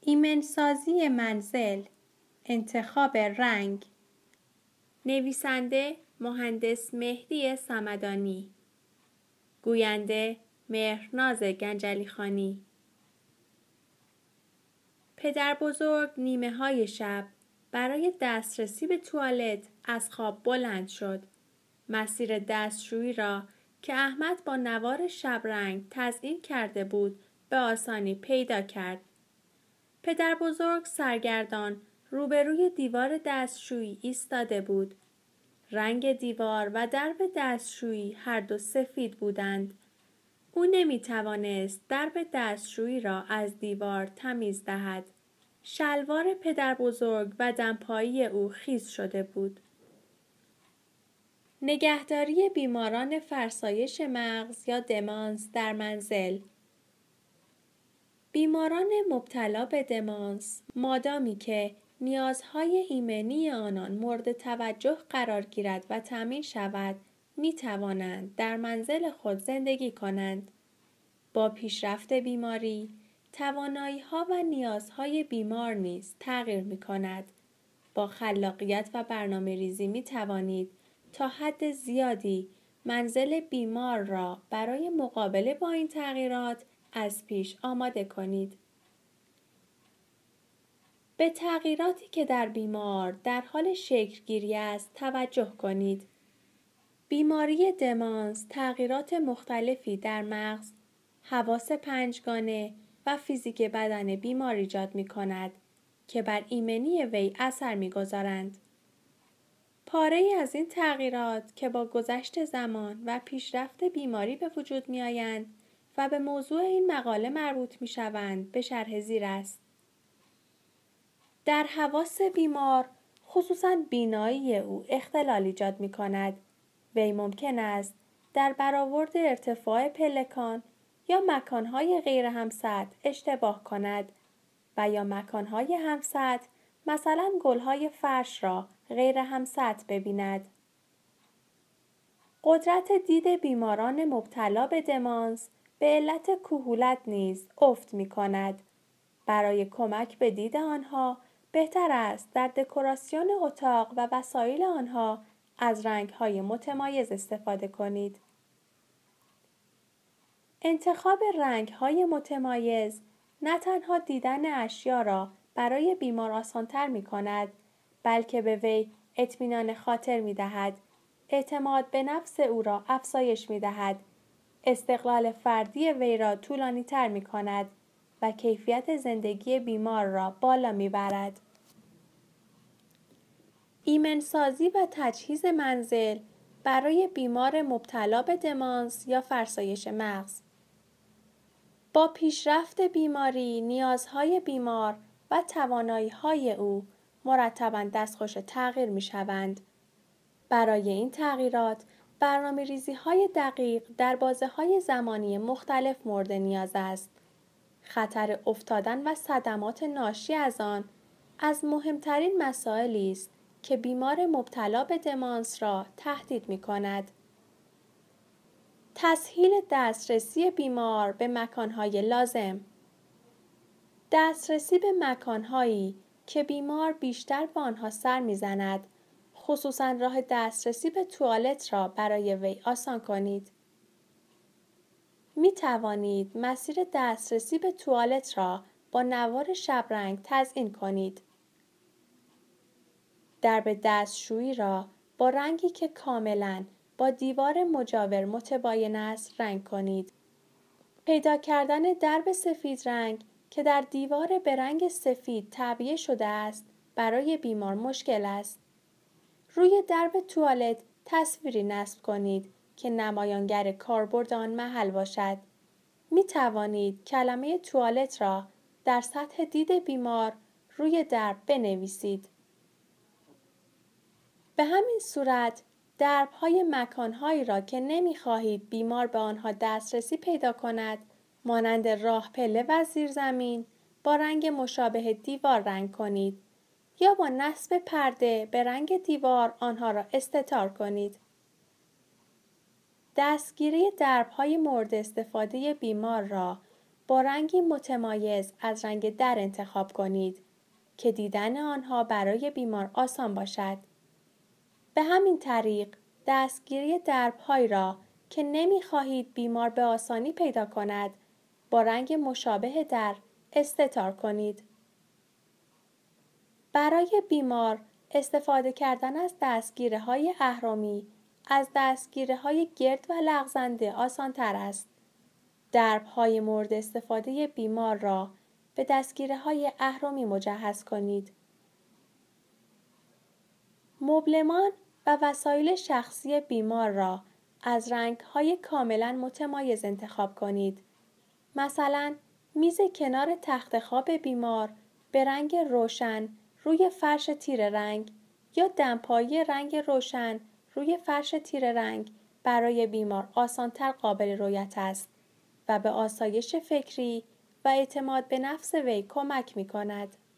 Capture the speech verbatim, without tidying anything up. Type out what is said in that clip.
ایمنسازی منزل، انتخاب رنگ. نویسنده مهندس مهدی صمدانی. گوینده مهرناز گنجلیخانی. پدر بزرگ نیمه های شب برای دسترسی به توالت از خواب بلند شد. مسیر دستشویی را که احمد با نوار شبرنگ تزیین کرده بود به آسانی پیدا کرد. پدر بزرگ سرگردان روبروی دیوار دستشویی ایستاده بود. رنگ دیوار و درب دستشویی هر دو سفید بودند. او نمی توانست درب دستشویی را از دیوار تمیز دهد. شلوار پدر بزرگ و دمپایی او خیس شده بود. نگهداری بیماران فرسایش مغز یا دمانس در منزل. بیماران مبتلا به دمانس مادامی که نیازهای ایمنی آنان مورد توجه قرار گیرد و تامین شود، می توانند در منزل خود زندگی کنند. با پیشرفت بیماری، توانایی‌ها و نیازهای بیمار نیز تغییر می کند. با خلاقیت و برنامه ریزی می توانید تا حد زیادی منزل بیمار را برای مقابله با این تغییرات از پیش آماده کنید. به تغییراتی که در بیمار در حال شکل گیری است توجه کنید. بیماری دمانس تغییرات مختلفی در مغز، حواس پنجگانه و فیزیک بدن بیمار ایجاد می کند که بر ایمنی وی اثر می گذارند. پاره‌ای از این تغییرات که با گذشت زمان و پیشرفت بیماری به وجود می آیند و به موضوع این مقاله مربوط می شوند به شرح زیر است. در حواس بیمار، خصوصاً بینایی او اختلال ایجاد می کند. وی ممکن است در برآورد ارتفاع پلکان یا مکانهای غیر همسطح اشتباه کند و یا مکانهای همسطح مثلا گلهای فرش را غیر همسطح ببیند. قدرت دید بیماران مبتلا به دمانس به علت کهولت نیز افت می کند. برای کمک به دید آنها بهتر است در دکوراسیون اتاق و وسایل آنها از رنگ‌های متمایز استفاده کنید. انتخاب رنگ‌های متمایز نه تنها دیدن اشیا را برای بیمار آسان‌تر می کند، بلکه به وی اطمینان خاطر می دهد، اعتماد به نفس او را افزایش می دهد، استقلال فردی وی را طولانی تر می کند و کیفیت زندگی بیمار را بالا می برد. ایمنسازی و تجهیز منزل برای بیمار مبتلا به دمانس یا فرسایش مغز. با پیشرفت بیماری، نیازهای بیمار و توانایی‌های او مرتباً دستخوش تغییر می‌شوند. برای این تغییرات، برنامه‌ریزی‌های دقیق در بازه‌های زمانی مختلف مورد نیاز است. خطر افتادن و صدمات ناشی از آن از مهمترین مسائلی است که بیمار مبتلا به دمانس را تهدید می‌کند. تسهیل دسترسی بیمار به مکان‌های لازم. دسترسی به مکان‌هایی که بیمار بیشتر به آنها سر می‌زند، خصوصاً راه دسترسی به توالت را برای وی آسان کنید. می توانید مسیر دسترسی به توالت را با نوار شبرنگ تزیین کنید. درب دستشویی را با رنگی که کاملاً با دیوار مجاور متباین است رنگ کنید. پیدا کردن درب سفید رنگ که در دیوار به رنگ سفید تعبیه شده است برای بیمار مشکل است. روی درب توالت تصویری نصب کنید که نمایانگر کاربرد آن محل باشد. می توانید کلمه توالت را در سطح دید بیمار روی درب بنویسید. به همین صورت درب‌های مکان‌هایی را که نمی‌خواهید بیمار به آنها دسترسی پیدا کند، مانند راه پله و زیرزمین، با رنگ مشابه دیوار رنگ کنید یا با نصب پرده به رنگ دیوار آنها را استتار کنید. دستگیری درب‌های مورد استفاده بیمار را با رنگی متمایز از رنگ در انتخاب کنید که دیدن آنها برای بیمار آسان باشد. به همین طریق دستگیری درب‌هایی را که نمی‌خواهید بیمار به آسانی پیدا کند با رنگ مشابه در استتار کنید. برای بیمار استفاده کردن از دستگیره‌های اهرمی از دستگیره‌های گرد و لغزنده آسان‌تر است. درب‌های مورد استفاده بیمار را به دستگیره‌های اهرمی مجهز کنید. مبلمان و وسایل شخصی بیمار را از رنگ‌های کاملاً متمایز انتخاب کنید. مثلاً میز کنار تخت خواب بیمار به رنگ روشن روی فرش تیره رنگ یا دمپایی رنگ روشن روی فرش تیره رنگ برای بیمار آسان‌تر قابل رؤیت است و به آسایش فکری و اعتماد به نفس وی کمک می‌کند.